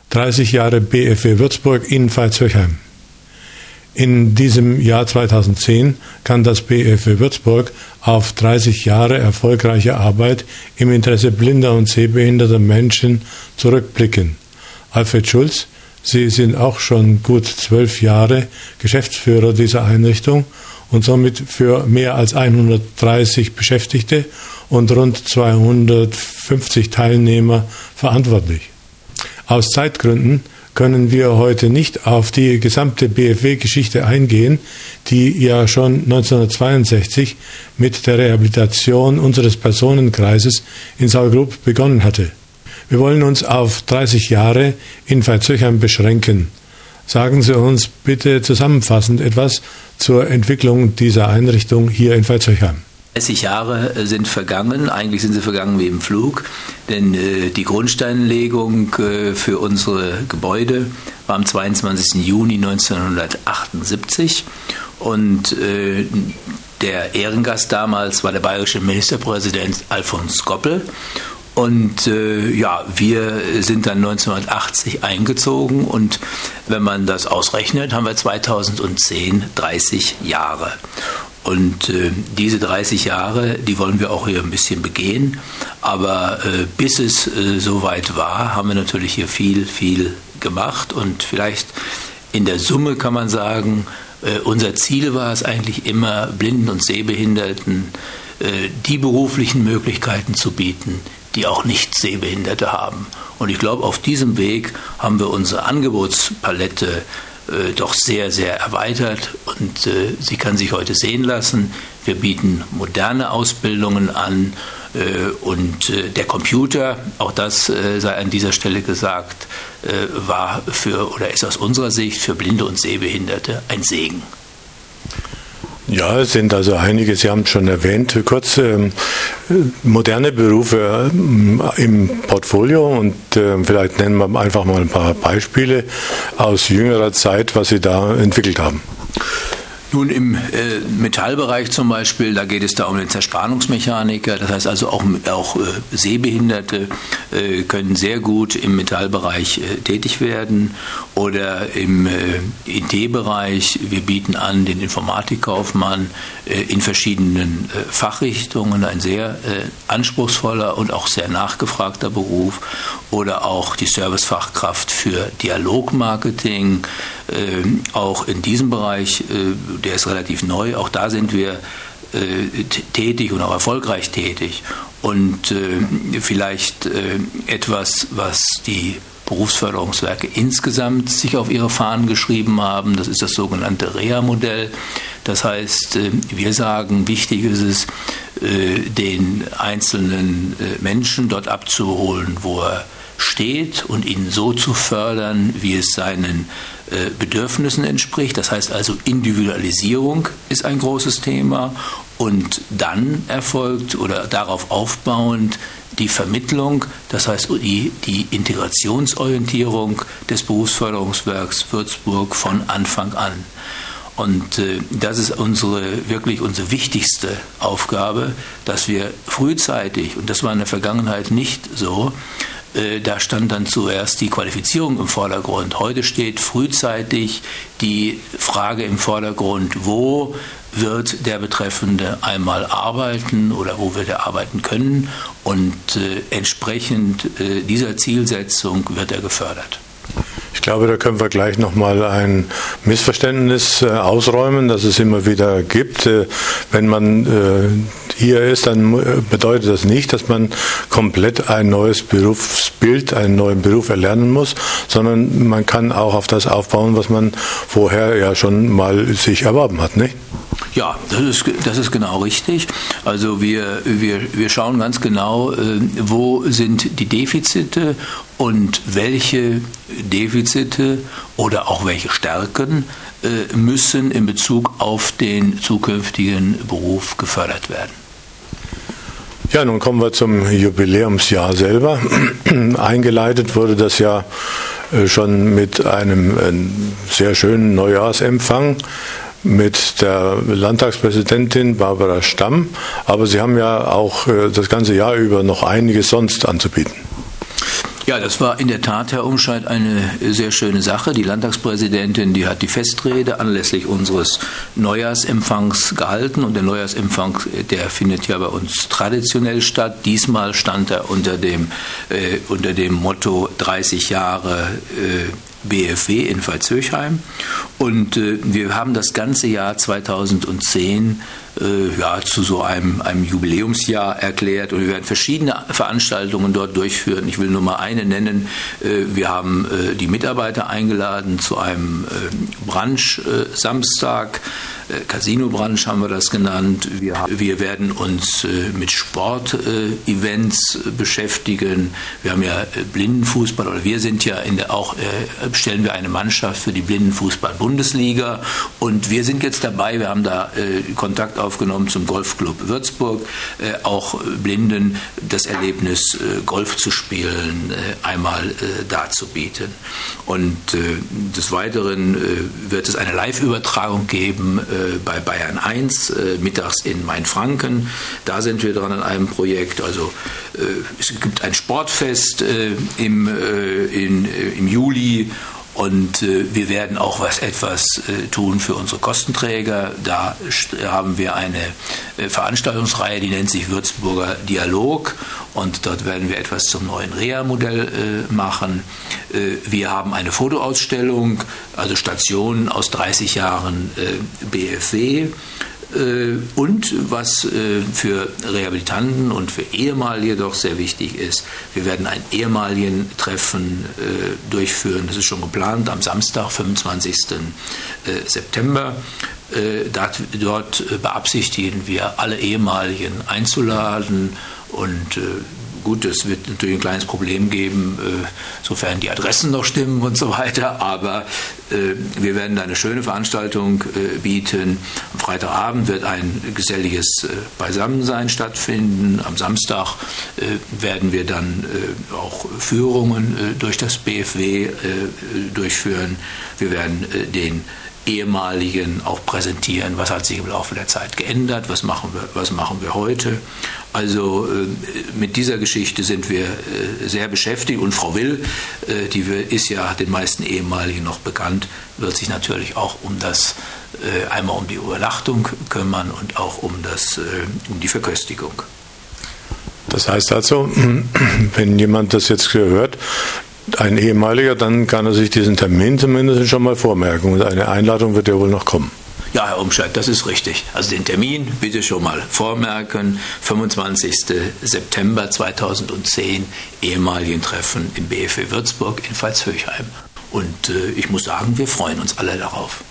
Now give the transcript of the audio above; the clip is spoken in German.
30 Jahre BFW Würzburg in Veitshöchheim. In diesem Jahr 2010 kann das BFW Würzburg auf 30 Jahre erfolgreiche Arbeit im Interesse blinder und sehbehinderter Menschen zurückblicken. Alfred Schulz, Sie sind auch schon gut 12 Jahre Geschäftsführer dieser Einrichtung und somit für mehr als 130 Beschäftigte und rund 250 Teilnehmer verantwortlich. Aus Zeitgründen können wir heute nicht auf die gesamte BFW-Geschichte eingehen, die ja schon 1962 mit der Rehabilitation unseres Personenkreises in Saulgrub begonnen hatte. Wir wollen uns auf 30 Jahre in Veitshöchheim beschränken. Sagen Sie uns bitte zusammenfassend etwas zur Entwicklung dieser Einrichtung hier in Veitshöchheim. 30 Jahre sind vergangen, eigentlich sind sie vergangen wie im Flug, denn die Grundsteinlegung für unsere Gebäude war am 22. Juni 1978 und der Ehrengast damals war der bayerische Ministerpräsident Alfons Goppel. Und wir sind dann 1980 eingezogen und wenn man das ausrechnet, haben wir 2010 30 Jahre. Und diese 30 Jahre, die wollen wir auch hier ein bisschen begehen. Aber bis es soweit war, haben wir natürlich hier viel gemacht. Und vielleicht in der Summe kann man sagen, unser Ziel war es eigentlich immer, Blinden und Sehbehinderten die beruflichen Möglichkeiten zu bieten, die auch Nicht-Sehbehinderte haben. Und ich glaube, auf diesem Weg haben wir unsere Angebotspalette doch sehr, sehr erweitert und sie kann sich heute sehen lassen. Wir bieten moderne Ausbildungen an und der Computer, auch das sei an dieser Stelle gesagt, war ist aus unserer Sicht für Blinde und Sehbehinderte ein Segen. Ja, es sind also einige, Sie haben es schon erwähnt, kurz moderne Berufe im Portfolio und vielleicht nennen wir einfach mal ein paar Beispiele aus jüngerer Zeit, was Sie da entwickelt haben. Nun, im Metallbereich zum Beispiel, da geht es da um den Zerspannungsmechaniker. Das heißt also auch Sehbehinderte können sehr gut im Metallbereich tätig werden. Oder im IT-Bereich, wir bieten an den Informatikkaufmann in verschiedenen Fachrichtungen, ein sehr anspruchsvoller und auch sehr nachgefragter Beruf. Oder auch die Servicefachkraft für Dialogmarketing, auch in diesem Bereich, der ist relativ neu, auch da sind wir tätig und auch erfolgreich tätig. Und vielleicht etwas, was die Berufsförderungswerke insgesamt sich auf ihre Fahnen geschrieben haben, das ist das sogenannte REA-Modell. Das heißt, wir sagen, wichtig ist es, den einzelnen Menschen dort abzuholen, wo er steht und ihn so zu fördern, wie es seinen Bedürfnissen entspricht. Das heißt also, Individualisierung ist ein großes Thema und dann erfolgt oder darauf aufbauend die Vermittlung, das heißt die Integrationsorientierung des Berufsförderungswerks Würzburg von Anfang an. Und das ist wirklich unsere wichtigste Aufgabe, dass wir frühzeitig, und das war in der Vergangenheit nicht so, da stand dann zuerst die Qualifizierung im Vordergrund. Heute steht frühzeitig die Frage im Vordergrund, wo wird der Betreffende einmal arbeiten oder wo wird er arbeiten können, und entsprechend dieser Zielsetzung wird er gefördert. Ich glaube, da können wir gleich nochmal ein Missverständnis ausräumen, das es immer wieder gibt. Wenn man hier ist, dann bedeutet das nicht, dass man komplett ein neues Berufsbild, einen neuen Beruf erlernen muss, sondern man kann auch auf das aufbauen, was man vorher ja schon mal sich erworben hat, nicht? Ja, das ist genau richtig. Also wir schauen ganz genau, wo sind die Defizite und welche Defizite oder auch welche Stärken müssen in Bezug auf den zukünftigen Beruf gefördert werden. Ja, nun kommen wir zum Jubiläumsjahr selber. Eingeleitet wurde das Jahr schon mit einem sehr schönen Neujahrsempfang mit der Landtagspräsidentin Barbara Stamm, aber Sie haben ja auch das ganze Jahr über noch einiges sonst anzubieten. Ja, das war in der Tat, Herr Umscheid, eine sehr schöne Sache. Die Landtagspräsidentin, die hat die Festrede anlässlich unseres Neujahrsempfangs gehalten. Und der Neujahrsempfang, der findet ja bei uns traditionell statt. Diesmal stand er unter dem Motto 30 Jahre BFW in Veitshöchheim. Und wir haben das ganze Jahr 2010 zu so einem Jubiläumsjahr erklärt, und wir werden verschiedene Veranstaltungen dort durchführen. Ich will nur mal eine nennen. Wir haben die Mitarbeiter eingeladen zu einem Brunch Samstag. Casino-Brunch haben wir das genannt. Wir werden uns mit Sport-Events beschäftigen. Wir haben ja Blindenfußball, oder wir sind ja stellen wir eine Mannschaft für die Blindenfußball-Bundesliga, und wir sind jetzt dabei, wir haben da Kontakt aufgenommen zum Golfclub Würzburg, auch Blinden das Erlebnis, Golf zu spielen, einmal darzubieten. Und des Weiteren wird es eine Live-Übertragung geben bei Bayern 1, mittags in Mainfranken. Da sind wir dran an einem Projekt. Also es gibt ein Sportfest im Juli. Und wir werden auch etwas tun für unsere Kostenträger. Da haben wir eine Veranstaltungsreihe, die nennt sich Würzburger Dialog. Und dort werden wir etwas zum neuen Reha-Modell machen. Wir haben eine Fotoausstellung, also Stationen aus 30 Jahren BFW. Und was für Rehabilitanten und für Ehemalige doch sehr wichtig ist, wir werden ein Ehemaligen-Treffen durchführen. Das ist schon geplant am Samstag, 25. September. Dort beabsichtigen wir, alle Ehemaligen einzuladen, und gut, es wird natürlich ein kleines Problem geben, sofern die Adressen noch stimmen und so weiter, aber wir werden da eine schöne Veranstaltung bieten. Am Freitagabend wird ein geselliges Beisammensein stattfinden. Am Samstag werden wir dann auch Führungen durch das BFW durchführen. Wir werden den Ehemaligen auch präsentieren, was hat sich im Laufe der Zeit geändert, was machen wir heute. Also mit dieser Geschichte sind wir sehr beschäftigt, und Frau Will, die ist ja den meisten Ehemaligen noch bekannt, wird sich natürlich auch einmal um die Übernachtung kümmern und auch um die Verköstigung. Das heißt also, wenn jemand das jetzt hört, ein Ehemaliger, dann kann er sich diesen Termin zumindest schon mal vormerken, und eine Einladung wird ja wohl noch kommen. Ja, Herr Umscheid, das ist richtig. Also den Termin bitte schon mal vormerken. 25. September 2010, Ehemaligen-Treffen im BFW Würzburg in Veitshöchheim. Und ich muss sagen, wir freuen uns alle darauf.